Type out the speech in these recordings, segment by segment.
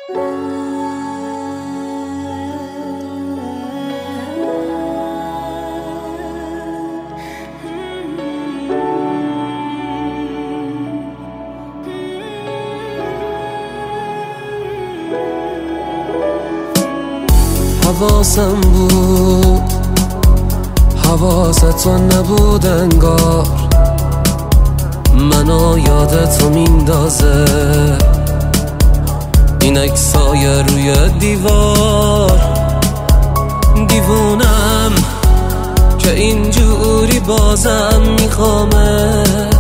حواسم بود حواست تو نبود انگار، منو یادتو میندازه این عکسای روی دیوار. دیوونم که اینجوری بازم میخوامت،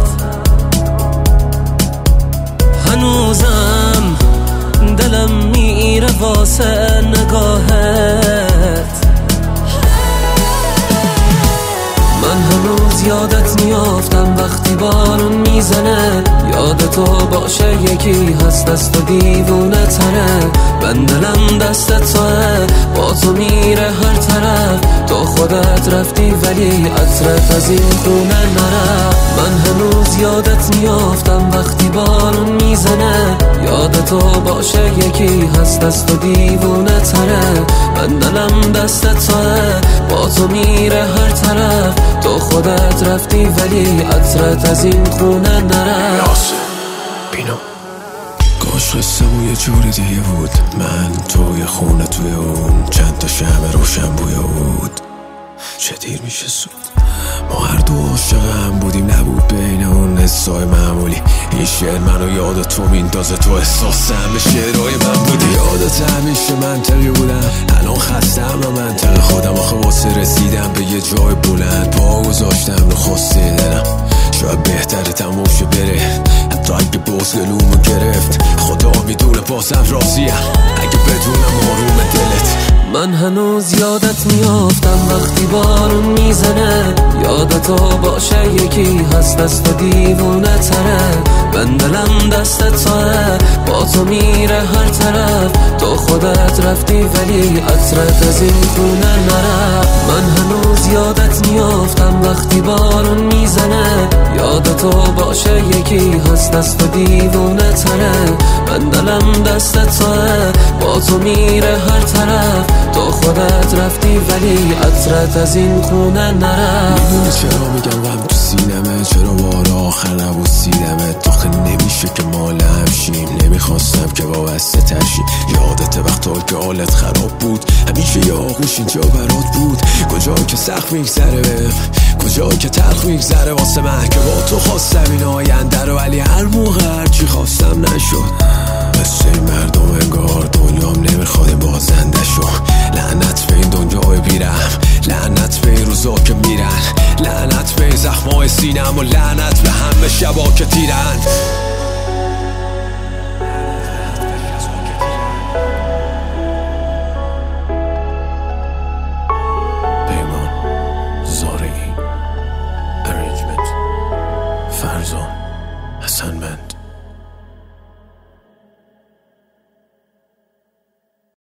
هنوزم دلم میره واسه نگاهت. من هنوز یادت میافتم وقتی بارون میزنه، یادتو باشه یکی هست دست و دیوونه تره. من دلم دست توه، با تو میره هر طرف. تو خودت رفتی ولی عطرت از این خونه نره. من هنوز یادت میافتم وقتی بارون میزنه، یادتو باشه یکی هست دست و دیوونه تره. من دلم دست توه، با تو میره هر طرف. تو خودت رفتی ولی عطرت از این خونه نره. یاسر بینو کاش قصه‌مون یه جور دیگه بود، من توی خونه توی اون چند تا شمع روشن بوی بود. چه دیر میشه زود، ما هر دو عاشق هم بودیم، نبود بین اون حسای معمولی. این شعر منو یاد تو میندازه، تو احساسم به شعرهای من بودی. یادت همیشه منطقی بودم، الان خستم و منطق خودم. آخه واسه رسیدم به یه جای بلند پا گذاشتم رو خواسته دلم. شاید بهتره تموم شه بره، حتی اگه باز گلومو گرفت. خدا میدونه بازم راضیم اگه بدونم آروم دلت. من هنوز یادت میافتم وقتی بارون میزنه، یادتو باشه یکی هست دست و دیوونه تره. من دلم دست توه، با تو میره هر طرف. تو خودت رفتی ولی عطرت از این خونه نره. من هنوز یادت میافتم وقتی بارون میزنه، یادتو باشه یکی هست دست و دیوونه تره. من دلم دست توه، با تو میره هر طرف. تو خودت رفتی ولی عطرت از این خونه نره. میدونی چرا میگم غم تو سینمه، چرا بار آخر نبوسیدمه. آخه نمیشه که ما لمشیم، نمیخواستم که وابسته ترشی. یادت وقتا که حالت خراب بود، همیشه یه آغوش اینجا برات بود. کجا که سخت میگذره بهم، کجا که تلخ میگذره واسه من، که با تو خواستم این آینده رو ولی هر موقع هرچی خواستم نشد. مثل مردم انگار دنیام نمیخواد بازنده شو. لعنت به این دنیای بیرم، لعنت به این روزا که میرن، لعنت به این زخمای سینم و لعنت به همه شبا که تیرن. پیمان زارعی، ارنجمنت فرزان.